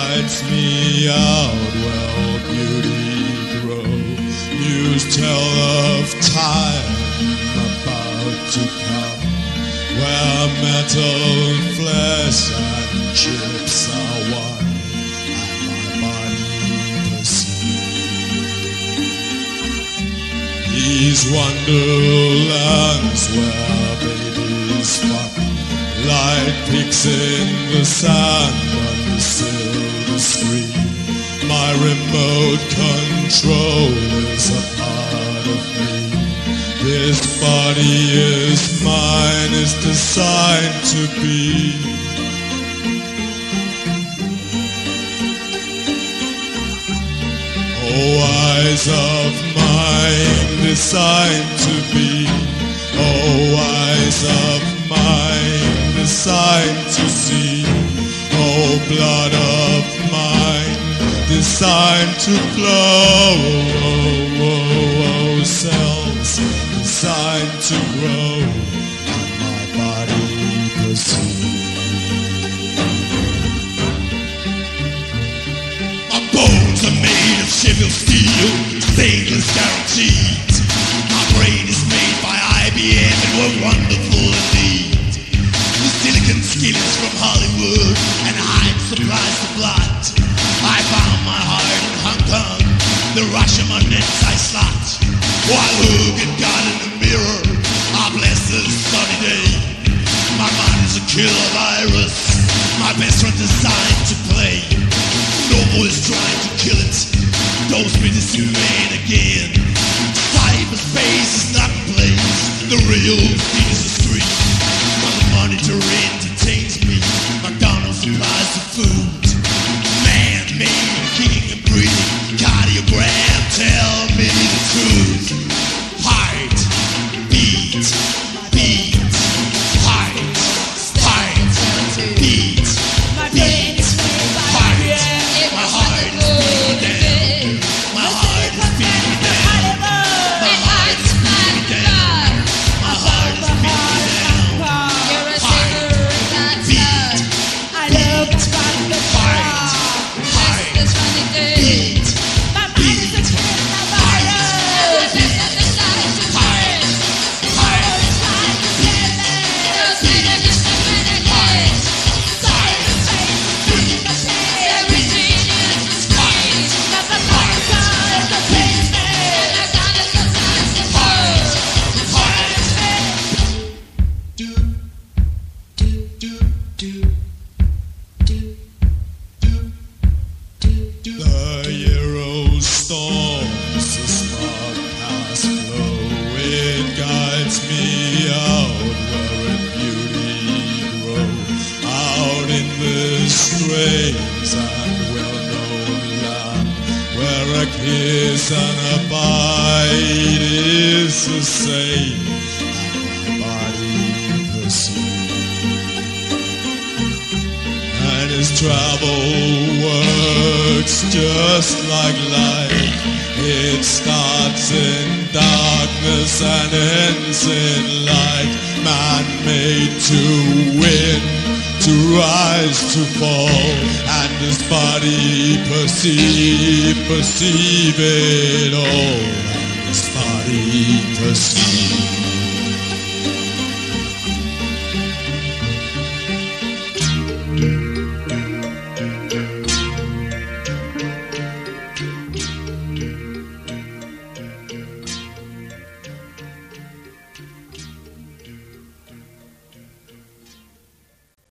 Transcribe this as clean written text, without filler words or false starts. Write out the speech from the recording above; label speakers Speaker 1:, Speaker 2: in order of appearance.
Speaker 1: guides me out where beauty grows. News tell of time about to come, where metal, flesh, and chips are one, and my body perceives these wonderlands where babies fuck like pigs in the sand on the silver screen. My remote control is a part of me. This body is mine, is designed to be. Oh, eyes of mine, designed to be. Oh, eyes of mine, designed to see. Oh, blood of mine, designed to flow. Oh, oh, oh, cells designed to grow, and my body perceives. My bones are made of Sheffield steel, stainless guaranteed. My brain is made by IBM and we're wonderful indeed. The silicon skillets from Hollywood and Heinz supplies the blood. I found my heart in Hong Kong, the Rashomon nets I slot. While looking God in the mirror, I bless this sunny day. My mind is a killer virus, my best friend designed to play. No voice trying to kill it, dose me this humane again. Cyberspace is not a place, the real thing is a street. While the monitor entertains me, McDonald's supplies the food. Man-made, kicking and breathing, cardiogram, tell me the truth. Heart, beat, beat, heart, heart, beat, beat, heart. My heart is beating, my heart is beating, my heart is beating, my heart is beating. You're a sinner, that's beat, I love to find the heart, heart, beat, beat, the Euro storms, the smog past flow. It guides me out where beauty grows. Out in this strange and well-known land, where a kiss and a bite is the same, and my body perceives. And his travel works just like light. It starts in darkness and ends in light. Man made to win, to rise, to fall, and his body perceive it all, and his body perceive.